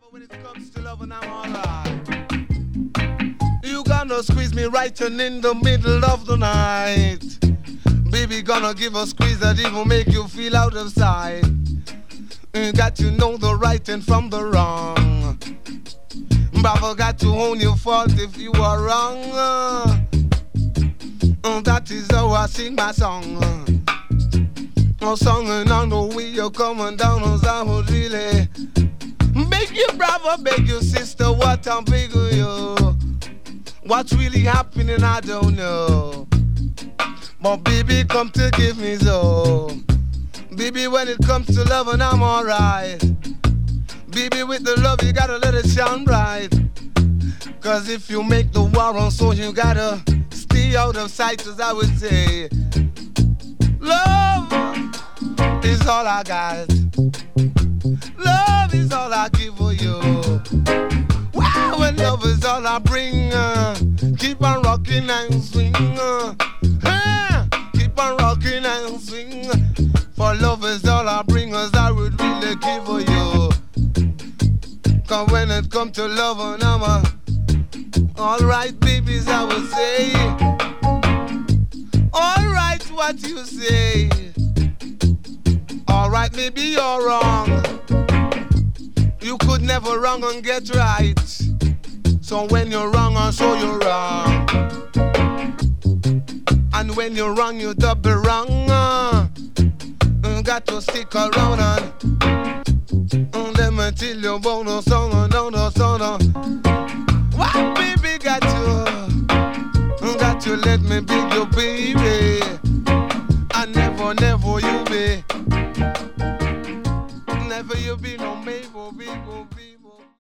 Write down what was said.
When it comes to love and I'm alright. You gonna squeeze me right in the middle of the night. Baby gonna give a squeeze that even make you feel out of sight. You got to know the right and from the wrong. Bravo got to own your fault if you are wrong. That is how I sing my song. My song and I know we you're coming down on South really. Beg you brother, beg you sister, what I'm big of you. What's really happening I don't know. But baby come to give me so. Baby when it comes to love and I'm alright. Baby with the love you gotta let it shine bright. Cause if you make the war on so you gotta stay out of sight as I would say. Love is all I got. Love is all I give for you. Wow, and love is all I bring. Keep on rocking and swing. Keep on rocking and swing. For love is all I bring, as I would really give for you. Cause when it comes to love and I'm alright, babies, I would say. Alright, what you say. Alright, maybe you're wrong. You could never wrong and get right. So when you're wrong, I'll show you're wrong. And when you're wrong, you double wrong. You got to stick around and let me tell you about no song, no song. What baby got to let me be your baby. I never